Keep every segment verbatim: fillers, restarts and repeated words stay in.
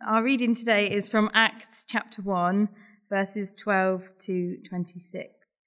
Our reading today is from Acts chapter one, verses twelve to twenty-six.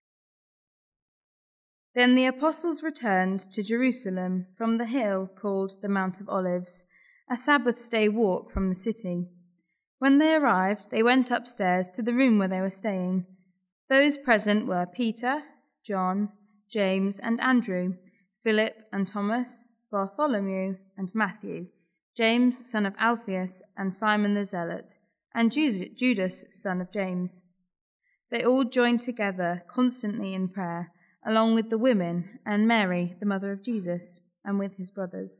Then the apostles returned to Jerusalem from the hill called the Mount of Olives, a Sabbath day walk from the city. When they arrived, they went upstairs to the room where they were staying. Those present were Peter, John, James and Andrew, Philip and Thomas, Bartholomew and Matthew, James son of Alphaeus and Simon the Zealot, and Judas son of James. They all joined together constantly in prayer, along with the women and Mary, the mother of Jesus, and with his brothers.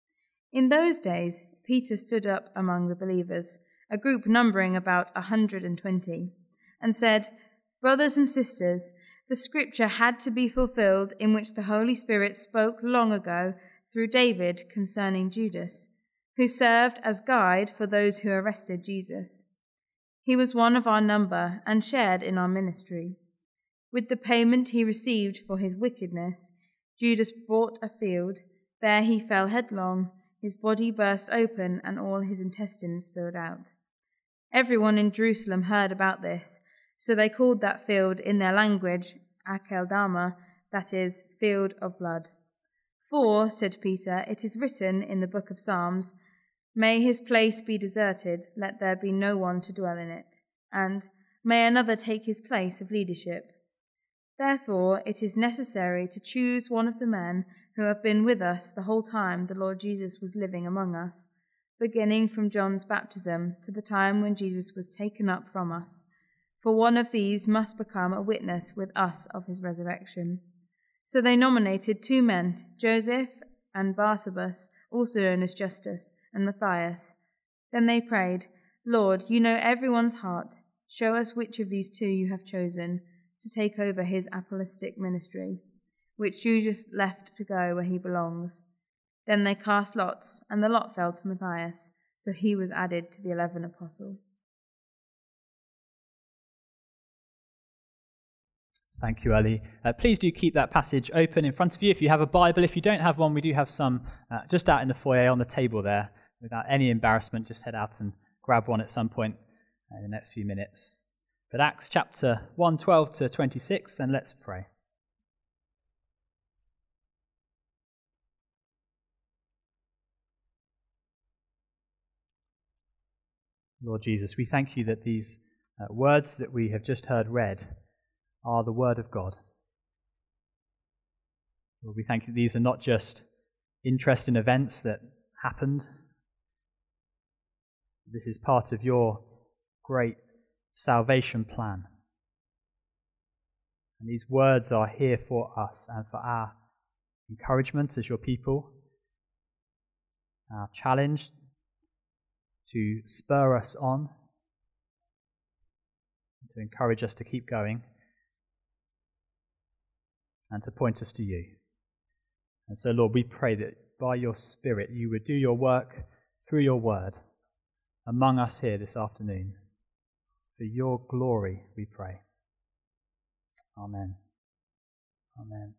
In those days, Peter stood up among the believers, a group numbering about a hundred and twenty, and said, "Brothers and sisters, the scripture had to be fulfilled in which the Holy Spirit spoke long ago through David concerning Judas, who served as guide for those who arrested Jesus. He was one of our number and shared in our ministry. With the payment he received for his wickedness, Judas bought a field. There he fell headlong, his body burst open and all his intestines spilled out. Everyone in Jerusalem heard about this, so they called that field in their language Akeldama, that is, field of blood. For, said Peter, it is written in the book of Psalms, 'May his place be deserted, let there be no one to dwell in it,' and 'May another take his place of leadership.' Therefore it is necessary to choose one of the men who have been with us the whole time the Lord Jesus was living among us, beginning from John's baptism to the time when Jesus was taken up from us. For one of these must become a witness with us of his resurrection." So they nominated two men, Joseph and Barsabas, also known as Justus, and Matthias. Then they prayed, "Lord, you know everyone's heart. Show us which of these two you have chosen to take over his apostolic ministry, which Judas left to go where he belongs." Then they cast lots, and the lot fell to Matthias, so he was added to the eleven apostles. Thank you, Ali. Uh, please do keep that passage open in front of you if you have a Bible. If you don't have one, we do have some uh, just out in the foyer on the table there. Without any embarrassment, just head out and grab one at some point in the next few minutes. But Acts chapter one, twelve to twenty-six, and let's pray. Lord Jesus, we thank you that these uh, words that we have just heard read are the word of God. Lord, we thank you that these are not just interesting events that happened. This is part of your great salvation plan. And these words are here for us and for our encouragement as your people, our challenge to spur us on, to encourage us to keep going, and to point us to you. And so, Lord, we pray that by your Spirit you would do your work through your word among us here this afternoon. For your glory, we pray. Amen. Amen.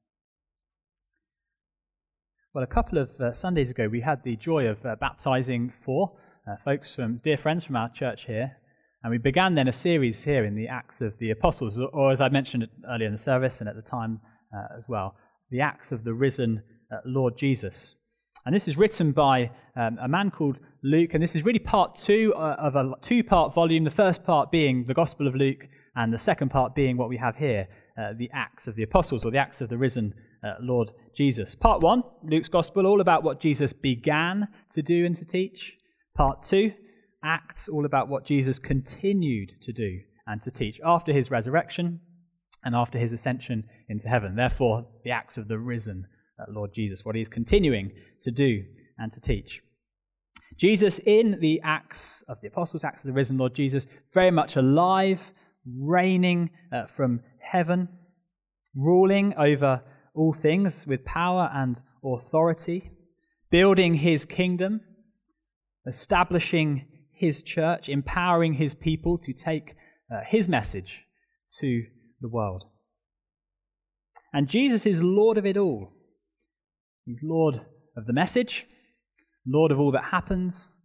Well, a couple of uh, Sundays ago, we had the joy of uh, baptizing four uh, folks from dear friends from our church here. And we began then a series here in the Acts of the Apostles, or, or as I mentioned earlier in the service and at the time uh, as well, the Acts of the risen uh, Lord Jesus. And this is written by um, a man called Luke, and this is really part two uh, of a two-part volume, the first part being the Gospel of Luke, and the second part being what we have here, uh, the Acts of the Apostles, or the Acts of the risen uh, Lord Jesus. Part one, Luke's Gospel, all about what Jesus began to do and to teach. Part two, Acts, all about what Jesus continued to do and to teach after his resurrection and after his ascension into heaven. Therefore, the Acts of the risen uh, Lord Jesus, what he is continuing to do and to teach. Jesus in the Acts of the Apostles, Acts of the risen Lord Jesus, very much alive, reigning uh, from heaven, ruling over all things with power and authority, building his kingdom, establishing his church, empowering his people to take uh, his message to the world. And Jesus is Lord of it all. He's Lord of the message, Lord of all that happens,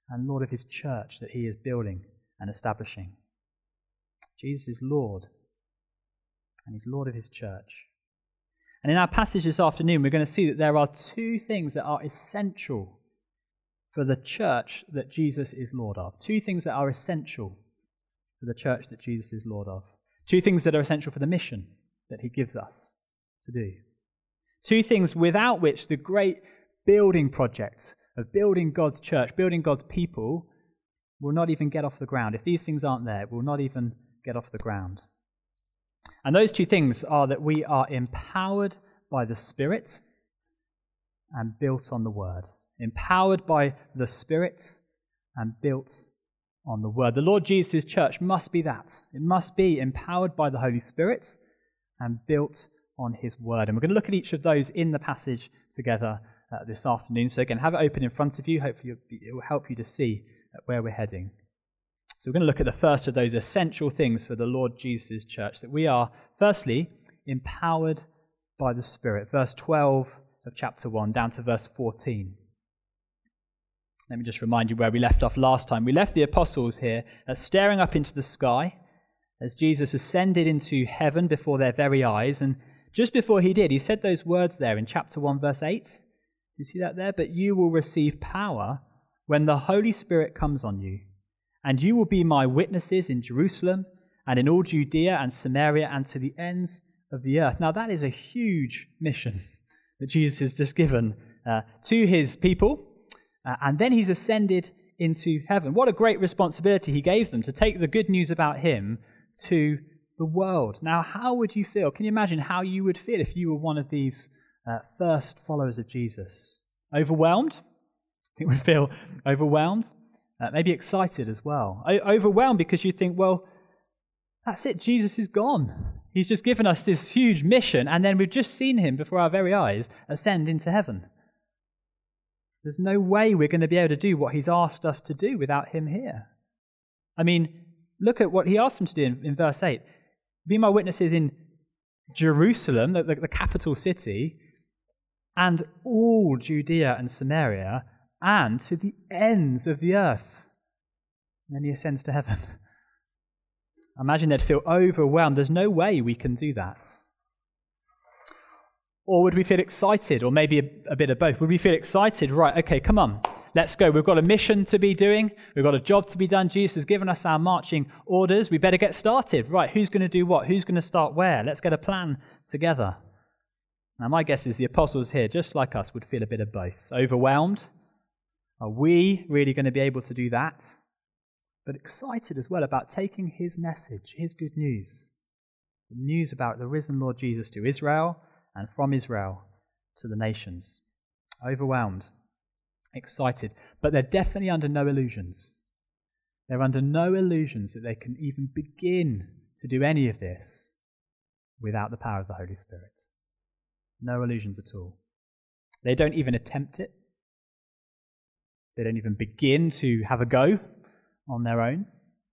and Lord of his church that he is building and establishing. Jesus is Lord, and he's Lord of his church. And in our passage this afternoon, we're going to see that there are two things that are essential for the church that Jesus is Lord of. Two things that are essential for the church that Jesus is Lord of. Two things that are essential for the mission that he gives us to do. Two things without which the great building project of building God's church, building God's people, will not even get off the ground. If these things aren't there, it will not even get off the ground. And those two things are that we are empowered by the Spirit and built on the Word. Empowered by the Spirit and built on the Word. The Lord Jesus' church must be that. It must be empowered by the Holy Spirit and built on his Word. And we're going to look at each of those in the passage together uh, this afternoon. So again, have it open in front of you. Hopefully it will help you to see where we're heading. So we're going to look at the first of those essential things for the Lord Jesus' church, that we are, firstly, empowered by the Spirit. Verse twelve of chapter one down to verse fourteen. Let me just remind you where we left off last time. We left the apostles here uh, staring up into the sky as Jesus ascended into heaven before their very eyes. And just before he did, he said those words there in chapter one, verse eight. Do you see that there? But you will receive power when the Holy Spirit comes on you, and you will be my witnesses in Jerusalem and in all Judea and Samaria and to the ends of the earth. Now that is a huge mission that Jesus has just given uh, to his people. Uh, and then he's ascended into heaven. What a great responsibility he gave them to take the good news about him to the world. Now, how would you feel? Can you imagine how you would feel if you were one of these uh, first followers of Jesus? Overwhelmed? I think we'd feel overwhelmed. Uh, maybe excited as well. O- overwhelmed because you think, well, that's it. Jesus is gone. He's just given us this huge mission, and then we've just seen him before our very eyes ascend into heaven. There's no way we're going to be able to do what he's asked us to do without him here. I mean, look at what he asked them to do in, in verse eight. Be my witnesses in Jerusalem, the, the, the capital city, and all Judea and Samaria, and to the ends of the earth. And then he ascends to heaven. I imagine they'd feel overwhelmed. There's no way we can do that. Or would we feel excited, or maybe a, a bit of both? Would we feel excited? Right, okay, come on, let's go. We've got a mission to be doing. We've got a job to be done. Jesus has given us our marching orders. We better get started. Right, who's going to do what? Who's going to start where? Let's get a plan together. Now, my guess is the apostles here, just like us, would feel a bit of both. Overwhelmed. Are we really going to be able to do that? But excited as well about taking his message, his good news, the news about the risen Lord Jesus to Israel, and from Israel to the nations. Overwhelmed, excited, but they're definitely under no illusions. They're under no illusions that they can even begin to do any of this without the power of the Holy Spirit. No illusions at all. They don't even attempt it. They don't even begin to have a go on their own.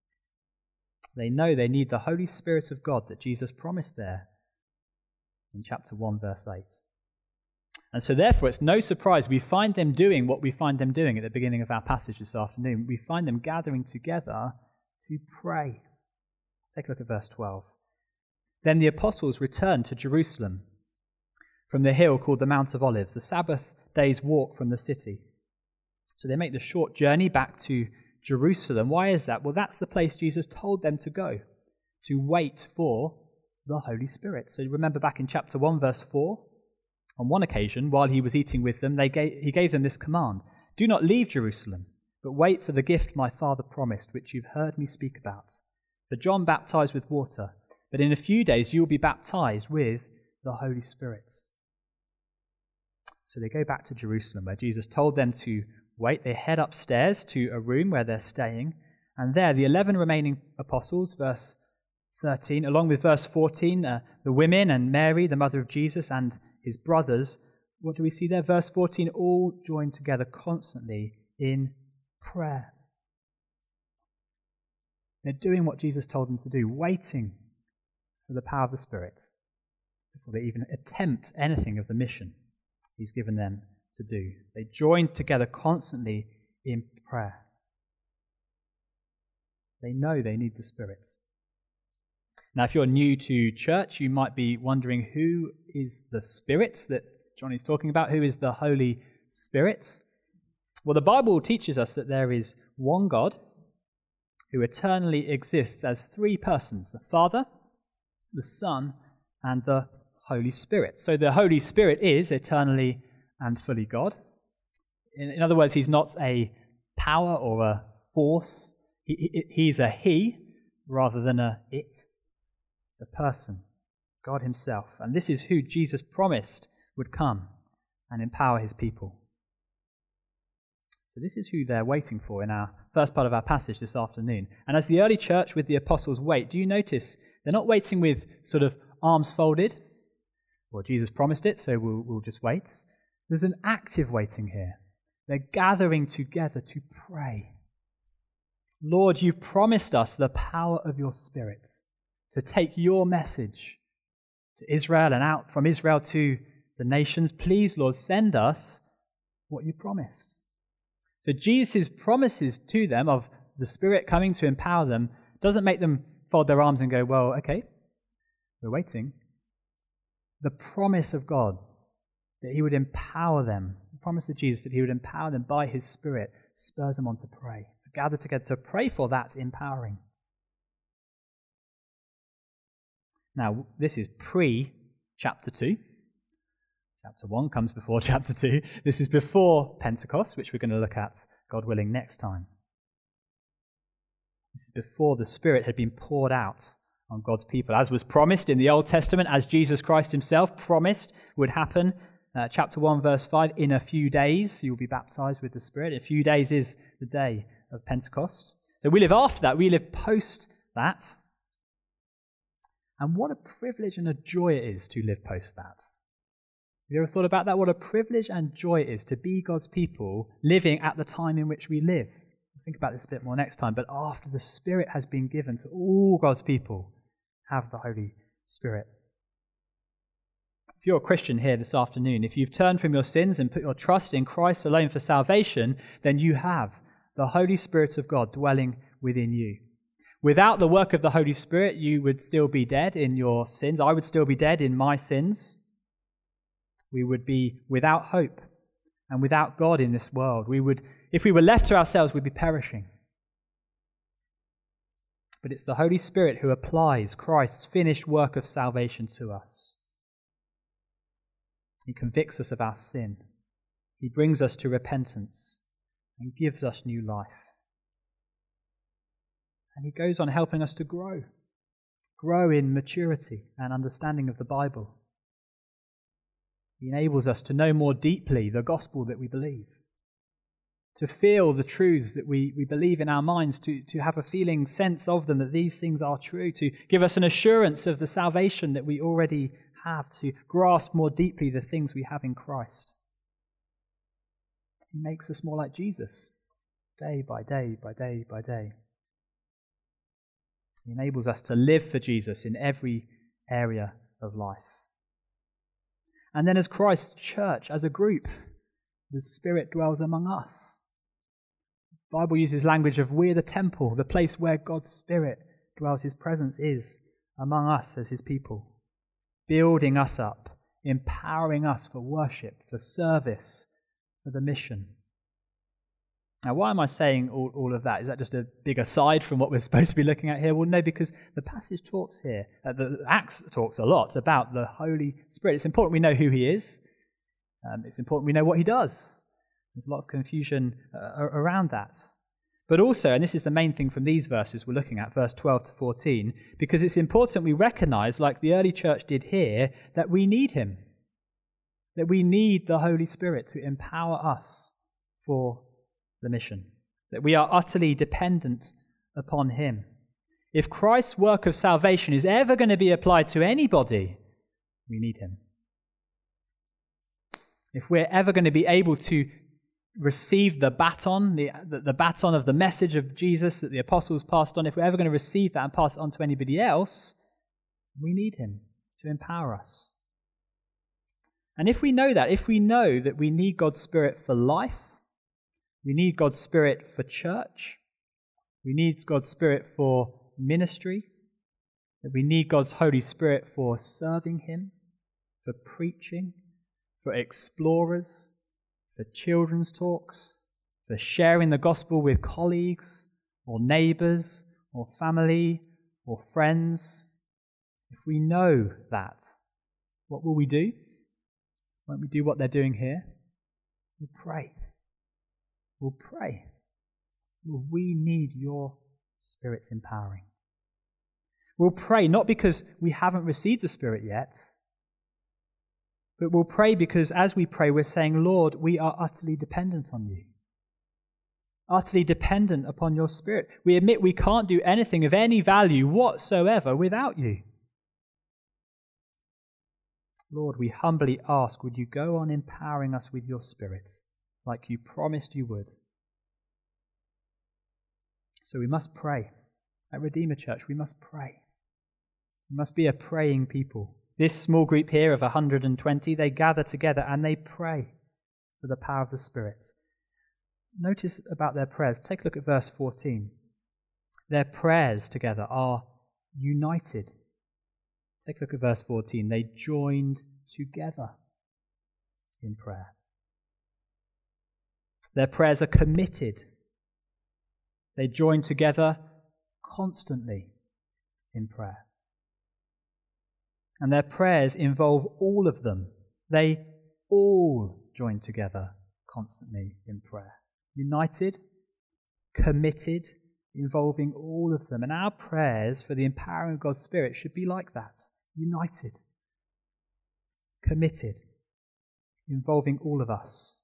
They know they need the Holy Spirit of God that Jesus promised there in chapter one, verse eight. And so therefore, it's no surprise we find them doing what we find them doing at the beginning of our passage this afternoon. We find them gathering together to pray. Take a look at verse twelve. Then the apostles returned to Jerusalem from the hill called the Mount of Olives, a Sabbath day's walk from the city. So they make the short journey back to Jerusalem. Why is that? Well, that's the place Jesus told them to go, to wait for the Holy Spirit. So you remember back in chapter one, verse four, on one occasion, while he was eating with them, they gave, he gave them this command: do not leave Jerusalem, but wait for the gift my Father promised, which you've heard me speak about. For John baptized with water, but in a few days you will be baptized with the Holy Spirit. So they go back to Jerusalem, where Jesus told them to wait. They head upstairs to a room where they're staying, and there the eleven remaining apostles, verse thirteen, along with verse fourteen, uh, the women and Mary, the mother of Jesus, and his brothers, what do we see there? Verse fourteen, all joined together constantly in prayer. They're doing what Jesus told them to do, waiting for the power of the Spirit before they even attempt anything of the mission he's given them to do. They joined together constantly in prayer. They know they need the Spirit. Now, if you're new to church, you might be wondering, who is the Spirit that Johnny's talking about? Who is the Holy Spirit? Well, the Bible teaches us that there is one God who eternally exists as three persons: the Father, the Son, and the Holy Spirit. So the Holy Spirit is eternally and fully God. In, in other words, he's not a power or a force. He, he, he's a he rather than a it. It's a person, God himself. And this is who Jesus promised would come and empower his people. So this is who they're waiting for in our first part of our passage this afternoon. And as the early church with the apostles wait, do you notice they're not waiting with sort of arms folded? Well, Jesus promised it, so we'll, we'll just wait. There's an active waiting here. They're gathering together to pray. Lord, you've promised us the power of your Spirit to take your message to Israel and out from Israel to the nations. Please, Lord, send us what you promised. So Jesus' promises to them of the Spirit coming to empower them doesn't make them fold their arms and go, well, okay, we're waiting. The promise of God that he would empower them, the promise of Jesus that he would empower them by his Spirit, spurs them on to pray, to gather together to pray for that empowering. Now, this is pre-chapter two. Chapter one comes before chapter two. This is before Pentecost, which we're going to look at, God willing, next time. This is before the Spirit had been poured out on God's people, as was promised in the Old Testament, as Jesus Christ himself promised would happen. Uh, chapter one, verse five, in a few days you'll be baptized with the Spirit. A few days is the day of Pentecost. So we live after that. We live post that. And what a privilege and a joy it is to live post that. Have you ever thought about that? What a privilege and joy it is to be God's people living at the time in which we live. We'll think about this a bit more next time, but after the Spirit has been given to all God's people, have the Holy Spirit. If you're a Christian here this afternoon, if you've turned from your sins and put your trust in Christ alone for salvation, then you have the Holy Spirit of God dwelling within you. Without the work of the Holy Spirit, you would still be dead in your sins. I would still be dead in my sins. We would be without hope and without God in this world. We would, if we were left to ourselves, we'd be perishing. But it's the Holy Spirit who applies Christ's finished work of salvation to us. He convicts us of our sin. He brings us to repentance and gives us new life. And he goes on helping us to grow, grow in maturity and understanding of the Bible. He enables us to know more deeply the gospel that we believe, to feel the truths that we, we believe in our minds, to, to have a feeling sense of them, that these things are true, to give us an assurance of the salvation that we already have, to grasp more deeply the things we have in Christ. He makes us more like Jesus, day by day by day by day. He enables us to live for Jesus in every area of life. And then as Christ's church, as a group, the Spirit dwells among us. The Bible uses language of we're the temple, the place where God's Spirit dwells. His presence is among us as his people, building us up, empowering us for worship, for service, for the mission. Now, why am I saying all, all of that? Is that just a big aside from what we're supposed to be looking at here? Well, no, because the passage talks here, uh, the Acts talks a lot about the Holy Spirit. It's important we know who he is. Um, it's important we know what he does. There's a lot of confusion uh, around that. But also, and this is the main thing from these verses we're looking at, verse twelve to fourteen, because it's important we recognize, like the early church did here, that we need him. That we need the Holy Spirit to empower us for the mission, that we are utterly dependent upon him. If Christ's work of salvation is ever going to be applied to anybody, we need him. If we're ever going to be able to receive the baton, the, the, the baton of the message of Jesus that the apostles passed on, if we're ever going to receive that and pass it on to anybody else, we need him to empower us. And if we know that, if we know that we need God's Spirit for life, we need God's Spirit for church, We need God's Spirit for ministry, that we need God's Holy Spirit for serving him, for preaching, for explorers, for children's talks, for sharing the gospel with colleagues or neighbours or family or friends. If we know that, what will we do? Won't we do what they're doing here? We'll pray. We'll pray. Well, we need your Spirit's empowering. We'll pray not because we haven't received the Spirit yet, but we'll pray because as we pray, we're saying, Lord, we are utterly dependent on you. Utterly dependent upon your Spirit. We admit we can't do anything of any value whatsoever without you. Lord, we humbly ask, would you go on empowering us with your Spirit like you promised you would? So we must pray. At Redeemer Church, we must pray. We must be a praying people. This small group here of one hundred twenty, they gather together and they pray for the power of the Spirit. Notice about their prayers. Take a look at verse fourteen. Their prayers together are united. Take a look at verse fourteen. They joined together in prayer. Their prayers are committed. They join together constantly in prayer. And their prayers involve all of them. They all join together constantly in prayer. United, committed, involving all of them. And our prayers for the empowering of God's Spirit should be like that. United, committed, involving all of us.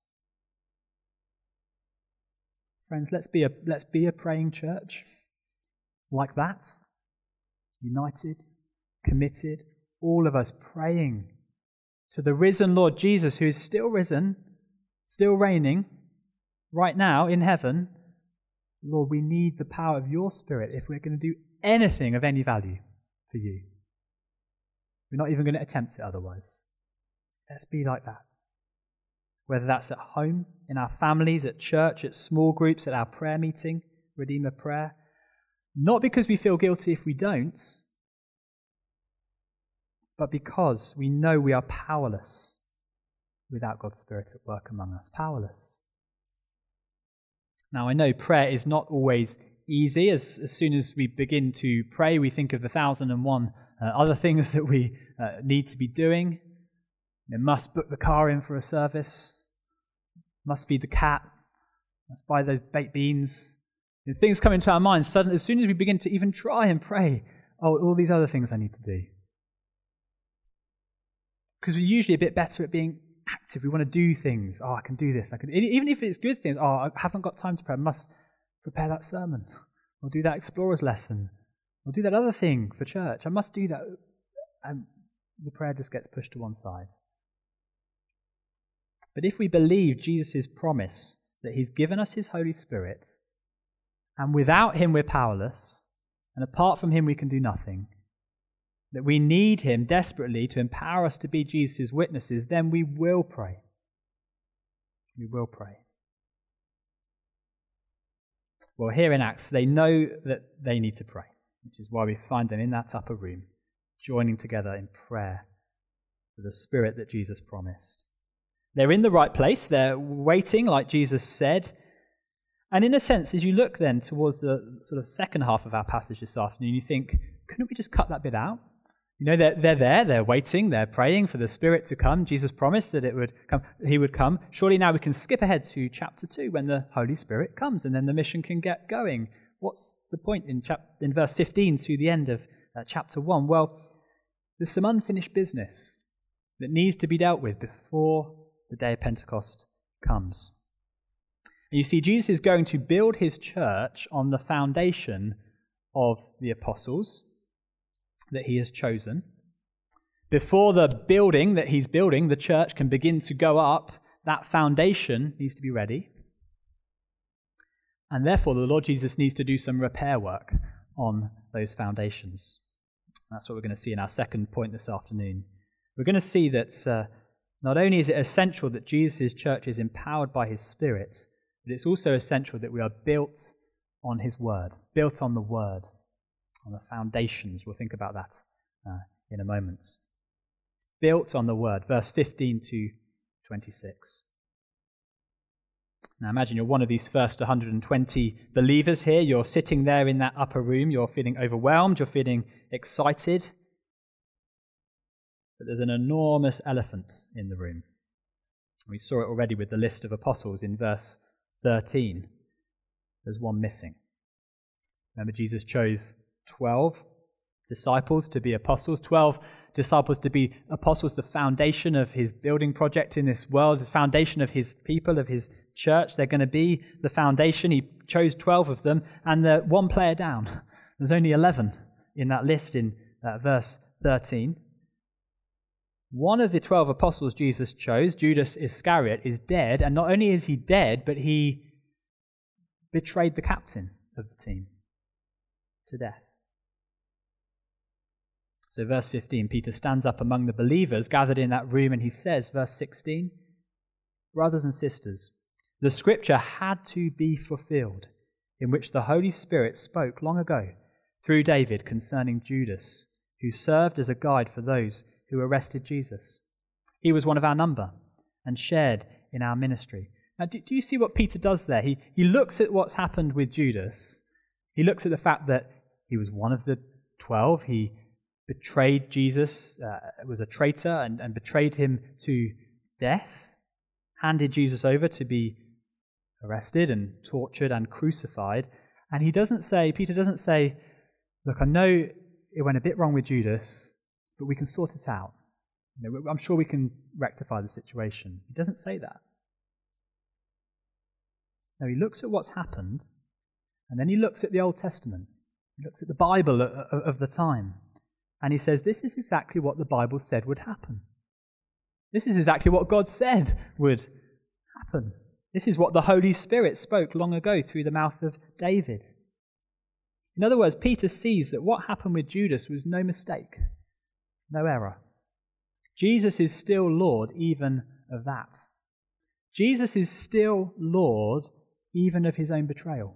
Friends, let's be a let's be a praying church like that. United, committed, all of us praying to the risen Lord Jesus, who is still risen, still reigning, right now in heaven. Lord, we need the power of your Spirit if we're going to do anything of any value for you. We're not even going to attempt it otherwise. Let's be like that. Whether that's at home, in our families, at church, at small groups, at our prayer meeting, Redeemer Prayer. Not because we feel guilty if we don't, but because we know we are powerless without God's Spirit at work among us. Powerless. Now, I know prayer is not always easy. As, as soon as we begin to pray, we think of the thousand and one uh, other things that we uh, need to be doing. You know, must book the car in for a service, must feed the cat, must buy those baked beans. And things come into our minds suddenly, as soon as we begin to even try and pray, oh, all these other things I need to do. Because we're usually a bit better at being active. We want to do things. Oh, I can do this. I can, even if it's good things. Oh, I haven't got time to pray. I must prepare that sermon. Or do that explorer's lesson. Or do that other thing for church. I must do that. And the prayer just gets pushed to one side. But if we believe Jesus' promise that he's given us his Holy Spirit, and without him we're powerless, and apart from him we can do nothing, that we need him desperately to empower us to be Jesus' witnesses, then we will pray. We will pray. Well, here in Acts, they know that they need to pray, which is why we find them in that upper room, joining together in prayer for the Spirit that Jesus promised. They're in the right place. They're waiting, like Jesus said. And in a sense, as you look then towards the sort of second half of our passage this afternoon, you think, couldn't we just cut that bit out? You know, they're, they're there, they're waiting, they're praying for the Spirit to come. Jesus promised that it would come, he would come. Surely now we can skip ahead to chapter two when the Holy Spirit comes and then the mission can get going. What's the point in, chap- in verse fifteen to the end of uh, chapter one? Well, there's some unfinished business that needs to be dealt with before the day of Pentecost comes. And you see, Jesus is going to build his church on the foundation of the apostles that he has chosen. Before the building that he's building, the church, can begin to go up, that foundation needs to be ready. And therefore, the Lord Jesus needs to do some repair work on those foundations. That's what we're going to see in our second point this afternoon. We're going to see that uh, not only is it essential that Jesus' church is empowered by his Spirit, but it's also essential that we are built on his word, built on the word, on the foundations. We'll think about that uh, in a moment. Built on the word, verse fifteen to twenty-six. Now imagine you're one of these first one hundred twenty believers here. You're sitting there in that upper room. You're feeling overwhelmed. You're feeling excited. But there's an enormous elephant in the room. We saw it already with the list of apostles in verse thirteen. There's one missing. Remember, Jesus chose twelve disciples to be apostles, twelve disciples to be apostles, the foundation of his building project in this world, the foundation of his people, of his church. They're going to be the foundation. He chose twelve of them, and they're one player down. There's only eleven in that list in uh, verse thirteen. One of the twelve apostles Jesus chose, Judas Iscariot, is dead, and not only is he dead, but he betrayed the captain of the team to death. So verse fifteen, Peter stands up among the believers gathered in that room, and he says, verse sixteen, brothers and sisters, the scripture had to be fulfilled, in which the Holy Spirit spoke long ago through David concerning Judas, who served as a guide for those who arrested Jesus. He was one of our number and shared in our ministry. Now, do, do you see what Peter does there? He, he looks at what's happened with Judas. He looks at the fact that he was one of the twelve. He betrayed Jesus, uh, was a traitor, and, and betrayed him to death, handed Jesus over to be arrested and tortured and crucified. And he doesn't say, Peter doesn't say, look, I know it went a bit wrong with Judas, but we can sort it out. You know, I'm sure we can rectify the situation. He doesn't say that. No, he looks at what's happened, and then he looks at the Old Testament. He looks at the Bible of the time, and he says, this is exactly what the Bible said would happen. This is exactly what God said would happen. This is what the Holy Spirit spoke long ago through the mouth of David. In other words, Peter sees that what happened with Judas was no mistake, no error. Jesus is still Lord even of that. Jesus is still Lord even of his own betrayal,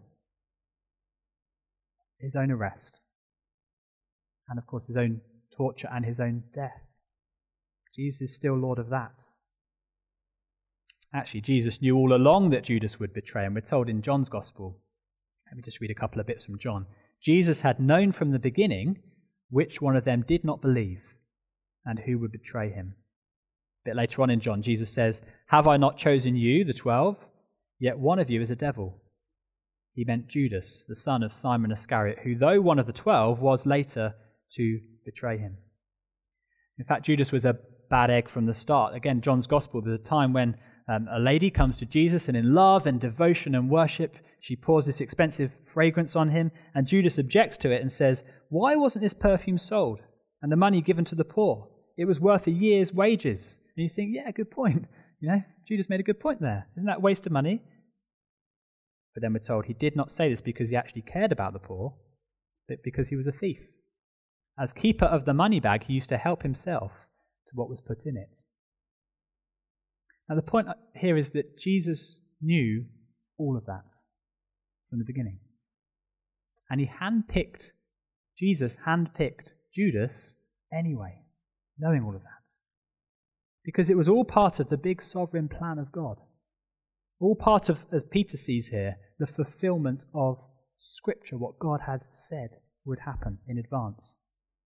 his own arrest, and of course his own torture and his own death. Jesus is still Lord of that. Actually, Jesus knew all along that Judas would betray him. We're told in John's Gospel. Let me just read a couple of bits from John. Jesus had known from the beginning which one of them did not believe and who would betray him. A bit later on in John, Jesus says, have I not chosen you, the twelve? Yet one of you is a devil. He meant Judas, the son of Simon Iscariot, who, though one of the twelve, was later to betray him. In fact, Judas was a bad egg from the start. Again, John's Gospel, there's a time when um, a lady comes to Jesus, and in love and devotion and worship, she pours this expensive fragrance on him, and Judas objects to it and says, why wasn't this perfume sold and the money given to the poor? It was worth a year's wages. And you think, yeah, good point. You know, Judas made a good point there. Isn't that a waste of money? But then we're told he did not say this because he actually cared about the poor, but because he was a thief. As keeper of the money bag, he used to help himself to what was put in it. Now the point here is that Jesus knew all of that from the beginning. And he handpicked, Jesus handpicked Judas anyway, knowing all of that. Because it was all part of the big sovereign plan of God. All part of, as Peter sees here, the fulfillment of Scripture, what God had said would happen in advance.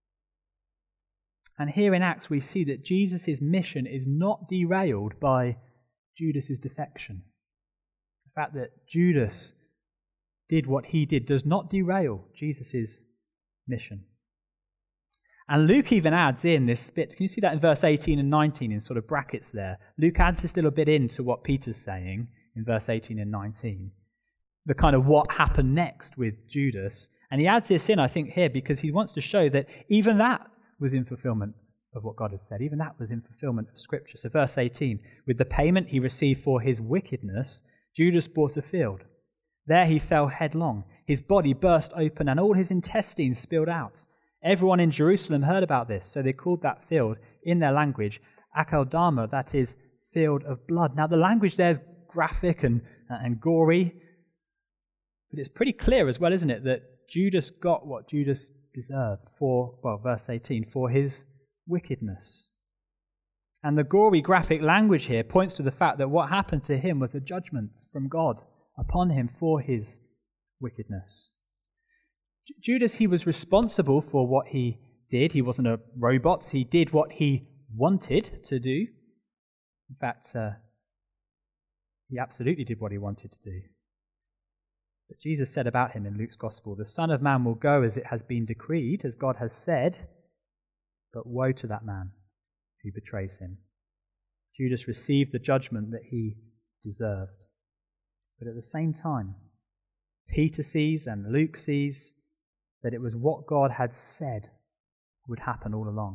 And here in Acts we see that Jesus' mission is not derailed by Judas' defection. The fact that Judas did what he did does not derail Jesus' mission. And Luke even adds in this bit, can you see that in verse eighteen and nineteen in sort of brackets there? Luke adds this little bit into what Peter's saying in verse eighteen and nineteen. The kind of what happened next with Judas. And he adds this in, I think, here because he wants to show that even that was in fulfillment of what God had said. Even that was in fulfillment of Scripture. So verse eighteen, with the payment he received for his wickedness, Judas bought a field. There he fell headlong. His body burst open and all his intestines spilled out. Everyone in Jerusalem heard about this, so they called that field, in their language, Akeldama, that is, field of blood. Now the language there is graphic and, and gory, But it's pretty clear as well, isn't it, that Judas got what Judas deserved for, well, verse eighteen, for his wickedness. And the gory graphic language here points to the fact that what happened to him was a judgment from God upon him for his wickedness. J- Judas, he was responsible for what he did. He wasn't a robot. He did what he wanted to do. In fact, uh, he absolutely did what he wanted to do. But Jesus said about him in Luke's Gospel, "The Son of Man will go as it has been decreed, as God has said, but woe to that man who betrays him." Judas received the judgment that he deserved. But at the same time, Peter sees and Luke sees that it was what God had said would happen all along.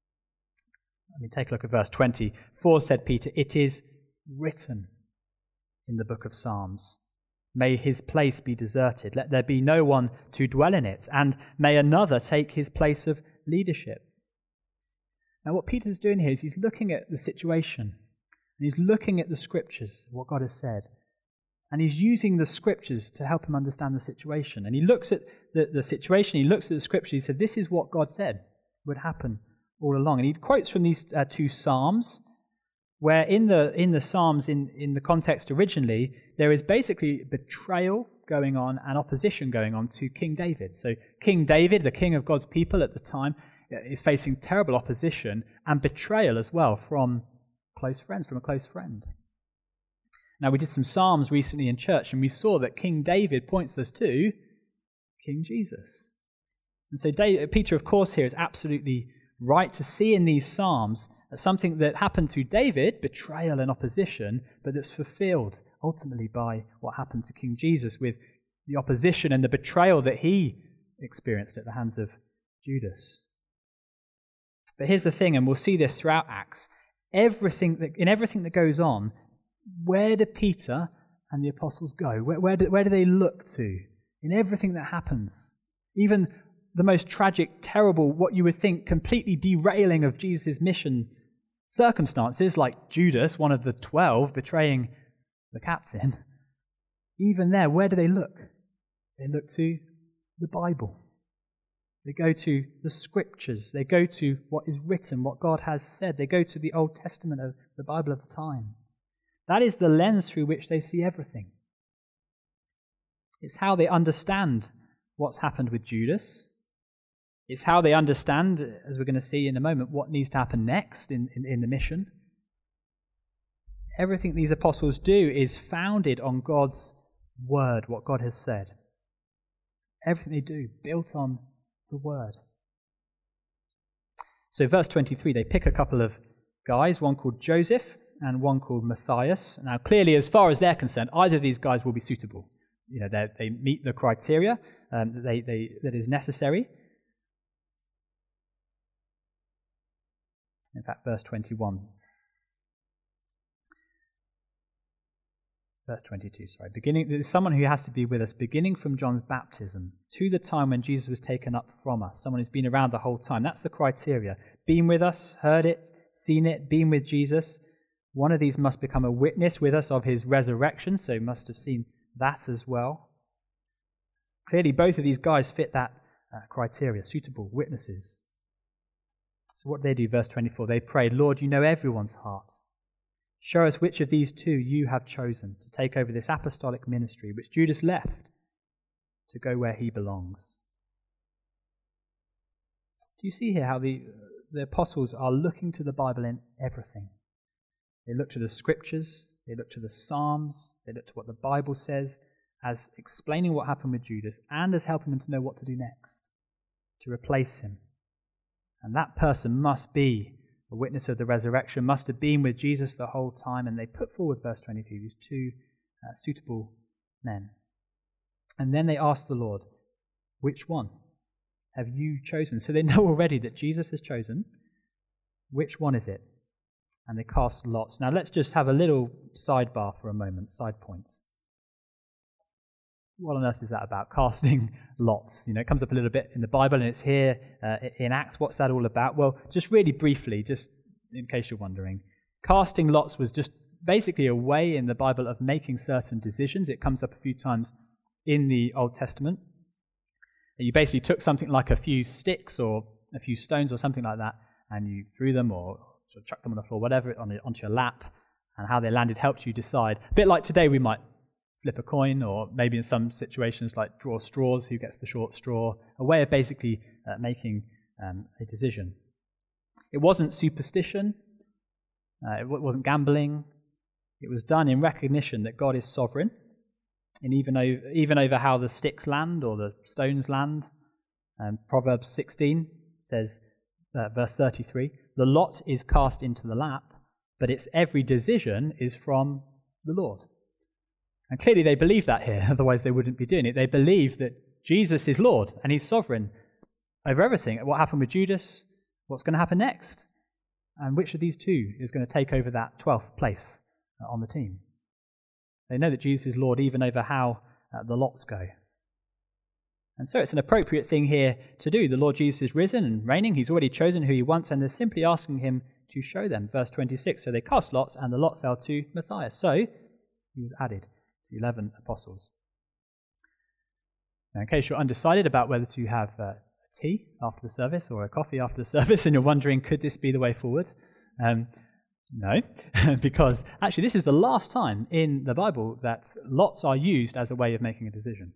Let me take a look at verse twenty. "For," said Peter, "it is written in the book of Psalms, may his place be deserted. Let there be no one to dwell in it, and may another take his place of leadership." Now what Peter's doing here is he's looking at the situation, and he's looking at the scriptures, what God has said, and he's using the scriptures to help him understand the situation. And he looks at the, the situation, he looks at the scriptures, he said, this is what God said would happen all along. And he quotes from these uh, two Psalms, where in the in the Psalms, in, in the context originally, there is basically betrayal going on and opposition going on to King David. So King David, the king of God's people at the time, is facing terrible opposition and betrayal as well from close friends, from a close friend. Now, we did some Psalms recently in church, and we saw that King David points us to King Jesus. And so David, Peter, of course, here is absolutely right to see in these Psalms something that happened to David, betrayal and opposition, but that's fulfilled ultimately by what happened to King Jesus with the opposition and the betrayal that he experienced at the hands of Judas. But here's the thing, and we'll see this throughout Acts, everything that, in everything that goes on, where do Peter and the apostles go? Where, where, do, where do they look to? In everything that happens, even the most tragic, terrible, what you would think completely derailing of Jesus' mission circumstances, like Judas, one of the twelve, betraying the captain, even there, where do they look? They look to the Bible. They go to the scriptures. They go to what is written, what God has said. They go to the Old Testament of the Bible of the time. That is the lens through which they see everything. It's how they understand what's happened with Judas. It's how they understand, as we're going to see in a moment, what needs to happen next in, in, in the mission. Everything these apostles do is founded on God's word, what God has said. Everything they do, built on the word. So verse twenty-three, they pick a couple of guys, one called Joseph and one called Matthias. Now clearly, as far as they're concerned, either of these guys will be suitable. You know, they meet the criteria um, that, they, they, that is necessary. In fact, verse twenty-one. Verse twenty-two, sorry. Beginning, there's someone who has to be with us, beginning from John's baptism to the time when Jesus was taken up from us. Someone who's been around the whole time. That's the criteria. Been with us, heard it, seen it, been with Jesus. One of these must become a witness with us of his resurrection, so must have seen that as well. Clearly, both of these guys fit that uh, criteria, suitable witnesses. So what did they do? Verse twenty-four, they prayed, Lord, you know everyone's heart. Show us which of these two you have chosen to take over this apostolic ministry, which Judas left to go where he belongs. Do you see here how the, the apostles are looking to the Bible in everything? They look to the scriptures, they look to the Psalms, they look to what the Bible says as explaining what happened with Judas and as helping them to know what to do next, to replace him. And that person must be a witness of the resurrection, must have been with Jesus the whole time, and they put forward, verse twenty-three, these two uh, suitable men. And then they ask the Lord, which one have you chosen? So they know already that Jesus has chosen. Which one is it? And they cast lots. Now let's just have a little sidebar for a moment, side points. What on earth is that about? Casting lots. You know, it comes up a little bit in the Bible, and it's here uh, in Acts. What's that all about? Well, just really briefly, just in case you're wondering, casting lots was just basically a way in the Bible of making certain decisions. It comes up a few times in the Old Testament. You basically took something like a few sticks or a few stones or something like that, and you threw them or sort of chucked them on the floor, whatever, on the, onto your lap, and how they landed helped you decide. A bit like today, we might flip a coin, or maybe in some situations like draw straws, who gets the short straw, a way of basically uh, making um, a decision. It wasn't superstition, uh, it wasn't gambling. It was done in recognition that God is sovereign, and even over, even over how the sticks land or the stones land. Um, Proverbs sixteen says, uh, verse thirty-three, the lot is cast into the lap, but its every decision is from the Lord. And clearly they believe that here, otherwise they wouldn't be doing it. They believe that Jesus is Lord and he's sovereign over everything. What happened with Judas? What's going to happen next? And which of these two is going to take over that twelfth place on the team? They know that Jesus is Lord even over how uh, the lots go. And so it's an appropriate thing here to do. The Lord Jesus is risen and reigning. He's already chosen who he wants, and they're simply asking him to show them. Verse twenty-six, so they cast lots, and the lot fell to Matthias. So he was added to the eleven apostles. Now, in case you're undecided about whether to have uh, a tea after the service or a coffee after the service, and you're wondering, could this be the way forward? Um, no, because actually this is the last time in the Bible that lots are used as a way of making a decision.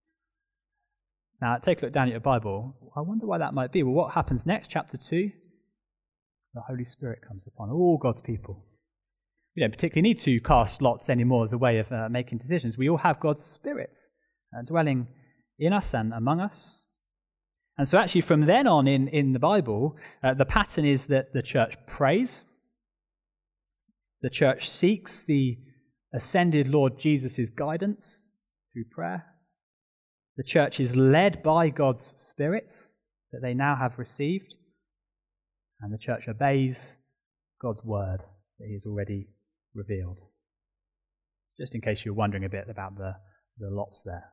Now, take a look down at your Bible. I wonder why that might be. Well, what happens next? Chapter two, the Holy Spirit comes upon all God's people. We don't particularly need to cast lots anymore as a way of uh, making decisions. We all have God's Spirit uh, dwelling in us and among us. And so actually from then on in, in the Bible, uh, the pattern is that the church prays. The church seeks the ascended Lord Jesus' guidance through prayer. The church is led by God's Spirit that they now have received. And the church obeys God's word that he has already revealed. Just in case you're wondering a bit about the, the lots there.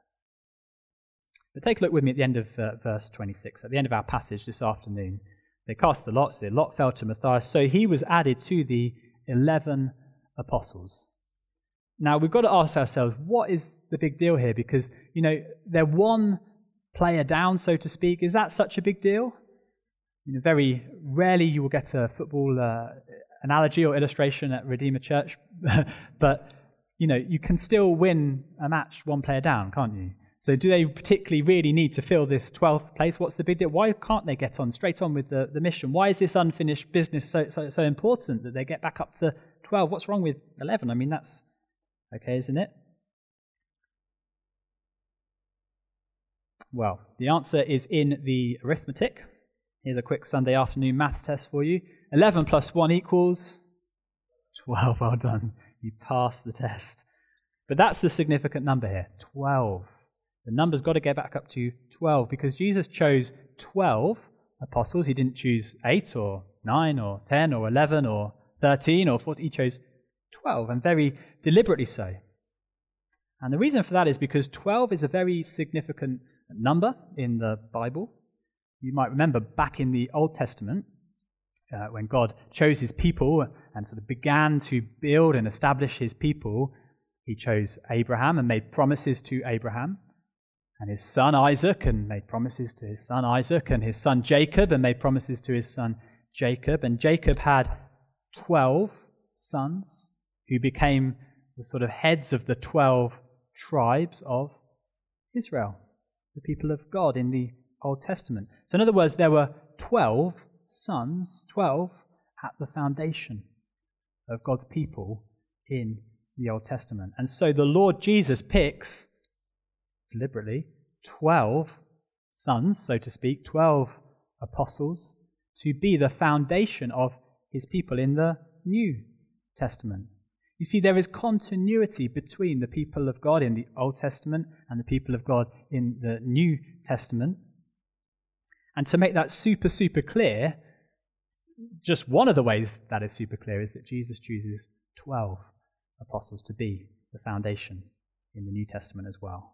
But take a look with me at the end of uh, verse twenty-six. At the end of our passage this afternoon, they cast the lots. The lot fell to Matthias. So he was added to the eleven apostles. Now, we've got to ask ourselves, what is the big deal here? Because, you know, they're one player down, so to speak. Is that such a big deal? You know, very rarely you will get a football uh, analogy or illustration at Redeemer Church. But, you know, you can still win a match one player down, can't you? So do they particularly really need to fill this twelfth place? What's the big deal? Why can't they get on straight on with the, the mission? Why is this unfinished business so, so, so important that they get back up to twelve? What's wrong with eleven? I mean, that's okay, isn't it? Well, the answer is in the arithmetic. Here's a quick Sunday afternoon maths test for you. eleven plus one equals twelve. Well done. You passed the test. But that's the significant number here, twelve. The number's got to get back up to twelve because Jesus chose twelve apostles. He didn't choose eight or nine or ten or eleven or thirteen or fourteen. He chose twelve, and very deliberately so. And the reason for that is because twelve is a very significant number in the Bible. You might remember back in the Old Testament, uh, when God chose his people and sort of began to build and establish his people, he chose Abraham and made promises to Abraham, and his son Isaac, and made promises to his son Isaac, and his son Jacob, and made promises to his son Jacob. And Jacob had twelve sons who became the sort of heads of the twelve tribes of Israel, the people of God in the Old Testament. So in other words, there were twelve sons, twelve at the foundation of God's people in the Old Testament. And so the Lord Jesus picks, deliberately, twelve sons, so to speak, twelve apostles, to be the foundation of his people in the New Testament. You see, there is continuity between the people of God in the Old Testament and the people of God in the New Testament. And to make that super, super clear, just one of the ways that is super clear is that Jesus chooses twelve apostles to be the foundation in the New Testament as well.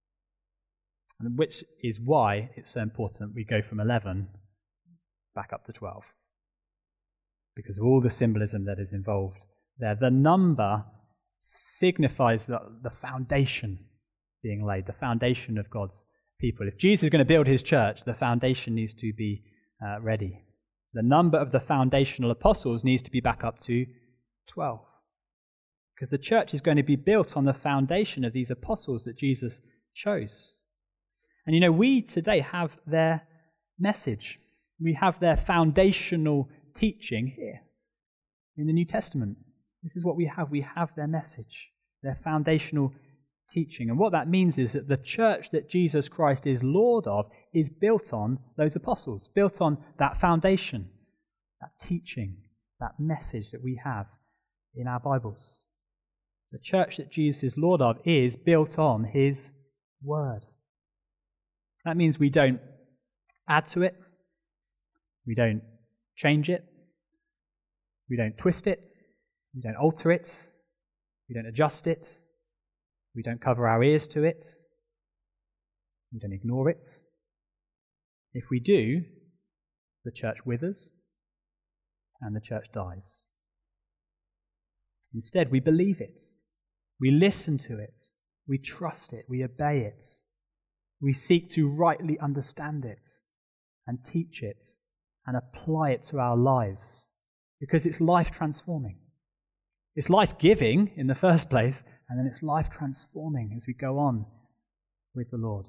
And which is why it's so important we go from eleven back up to twelve. Because of all the symbolism that is involved there. The number signifies the, the foundation, being laid, the foundation of God's people. If Jesus is going to build his church, the foundation needs to be uh, ready. The number of the foundational apostles needs to be back up to twelve. Because the church is going to be built on the foundation of these apostles that Jesus chose. And you know, we today have their message. We have their foundational teaching here in the New Testament. This is what we have. We have their message, their foundational teaching. And what that means is that the church that Jesus Christ is Lord of is built on those apostles, built on that foundation, that teaching, that message that we have in our Bibles. The church that Jesus is Lord of is built on his word. That means we don't add to it, we don't change it, we don't twist it, we don't alter it, we don't adjust it, we don't cover our ears to it, we don't ignore it. If we do, the church withers and the church dies. Instead, we believe it, we listen to it, we trust it, we obey it, we seek to rightly understand it and teach it and apply it to our lives because it's life transforming. It's life giving in the first place, and then it's life transforming as we go on with the Lord.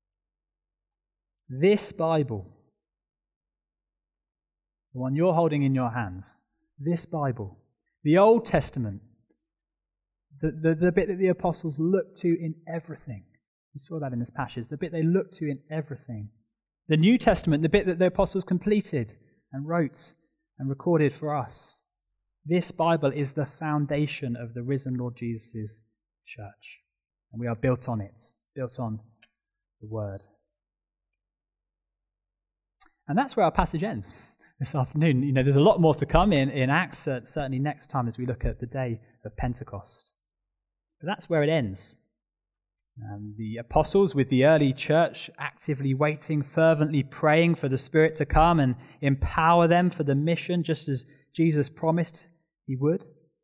This Bible, the one you're holding in your hands, this Bible, the Old Testament, the, the, the bit that the apostles looked to in everything. We saw that in this passage, the bit they looked to in everything. The New Testament, the bit that the apostles completed and wrote and recorded for us. This Bible is the foundation of the risen Lord Jesus' church. And we are built on it, built on the Word. And that's where our passage ends this afternoon. You know, there's a lot more to come in, in Acts, uh, certainly next time as we look at the day of Pentecost. But that's where it ends. Um, the apostles with the early church actively waiting, fervently praying for the Spirit to come and empower them for the mission, just as Jesus promised he would.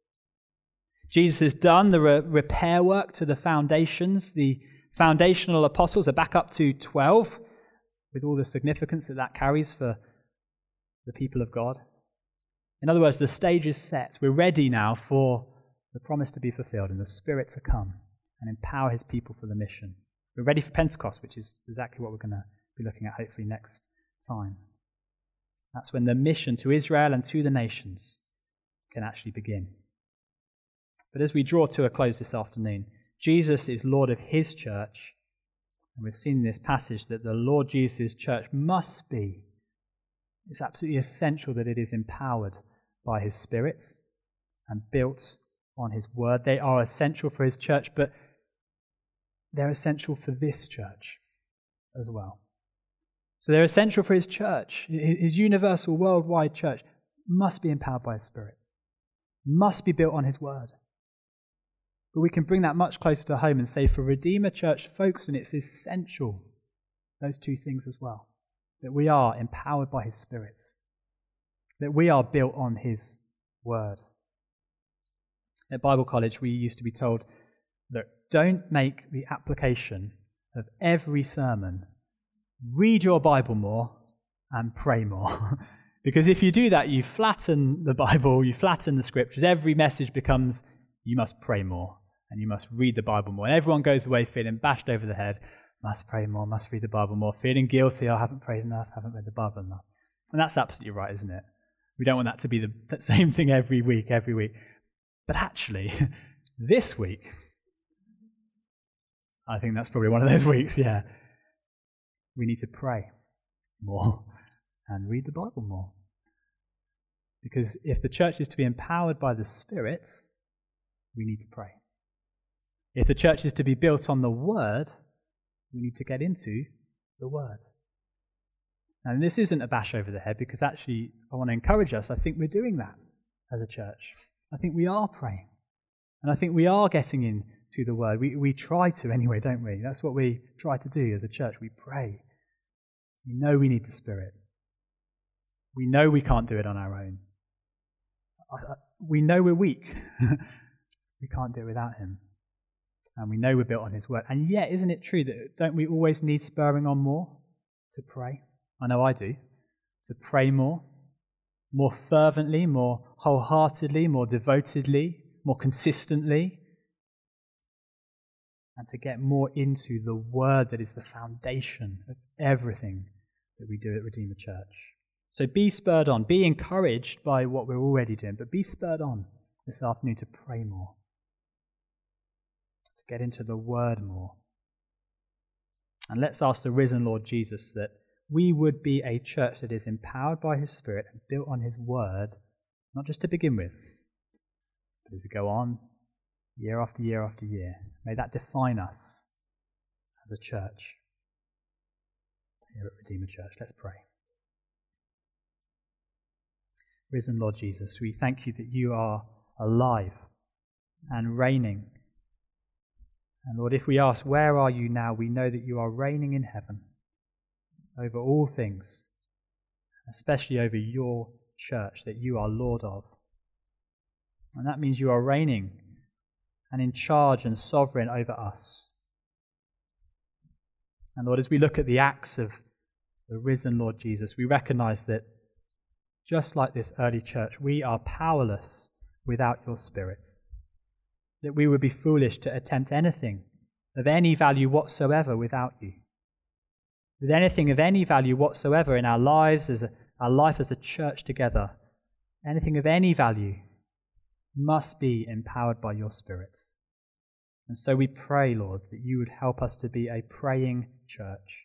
Jesus has done the re- repair work to the foundations. The foundational apostles are back up to twelve, with all the significance that that carries for the people of God. In other words, the stage is set. We're ready now for the promise to be fulfilled and the Spirit to come and empower his people for the mission. We're ready for Pentecost, which is exactly what we're going to be looking at hopefully next time. That's when the mission to Israel and to the nations can actually begin. But as we draw to a close this afternoon, Jesus is Lord of his church, and we've seen in this passage that the Lord Jesus' church must be, it's absolutely essential that it is empowered by his Spirit and built on his word. They are essential for his church, but they're essential for this church as well. So they're essential for his church. His universal, worldwide church must be empowered by his Spirit, must be built on his word. But we can bring that much closer to home and say for Redeemer Church, Folkestone, it's essential, those two things as well, that we are empowered by his Spirit, that we are built on his word. At Bible college, we used to be told that don't make the application of every sermon, read your Bible more and pray more. Because if you do that, you flatten the Bible, you flatten the scriptures. Every message becomes, you must pray more and you must read the Bible more. And everyone goes away feeling bashed over the head, must pray more, must read the Bible more, feeling guilty, I haven't prayed enough, haven't read the Bible enough. And that's absolutely right, isn't it? We don't want that to be the, the same thing every week, every week. But actually, this week, I think that's probably one of those weeks, yeah. We need to pray more and read the Bible more. Because if the church is to be empowered by the Spirit, we need to pray. If the church is to be built on the Word, we need to get into the Word. And this isn't a bash over the head, because actually I want to encourage us. I think we're doing that as a church. I think we are praying. And I think we are getting into the Word. We, we try to anyway, don't we? That's what we try to do as a church. We pray. We know we need the Spirit. We know we can't do it on our own. We know we're weak. We can't do it without him. And we know we're built on his word. And yet, isn't it true that don't we always need spurring on more to pray? I know I do. To pray more, more fervently, more wholeheartedly, more devotedly, more consistently, and to get more into the word that is the foundation of everything that we do at Redeemer Church. So be spurred on, be encouraged by what we're already doing, but be spurred on this afternoon to pray more, to get into the word more. And let's ask the risen Lord Jesus that we would be a church that is empowered by his Spirit and built on his word, not just to begin with, but as we go on, year after year after year. May that define us as a church here at Redeemer Church. Let's pray. Risen Lord Jesus, we thank you that you are alive and reigning. And Lord, if we ask, where are you now? We know that you are reigning in heaven over all things, especially over your church that you are Lord of. And that means you are reigning and in charge and sovereign over us. And Lord, as we look at the acts of the risen Lord Jesus, we recognize that just like this early church, we are powerless without your Spirit. That we would be foolish to attempt anything of any value whatsoever without you. That anything of any value whatsoever in our lives, as a, our life as a church together, anything of any value must be empowered by your Spirit. And so we pray, Lord, that you would help us to be a praying church.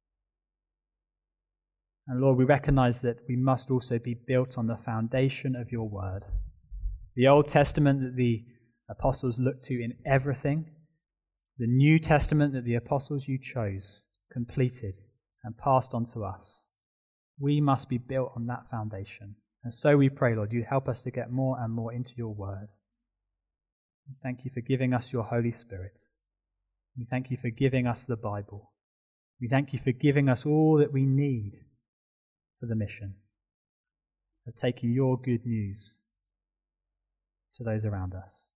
And Lord, we recognize that we must also be built on the foundation of your word. The Old Testament that the apostles looked to in everything, the New Testament that the apostles you chose, completed and passed on to us. We must be built on that foundation. And so we pray, Lord, you help us to get more and more into your word. We thank you for giving us your Holy Spirit. We thank you for giving us the Bible. We thank you for giving us all that we need for the mission of taking your good news to those around us.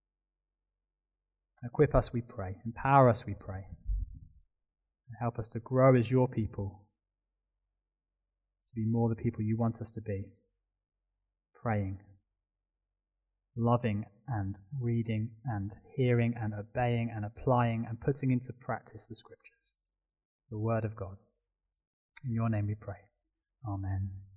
Equip us, we pray. Empower us, we pray. And help us to grow as your people, to be more the people you want us to be. Praying, loving and reading and hearing and obeying and applying and putting into practice the Scriptures, the Word of God. In your name we pray. Amen.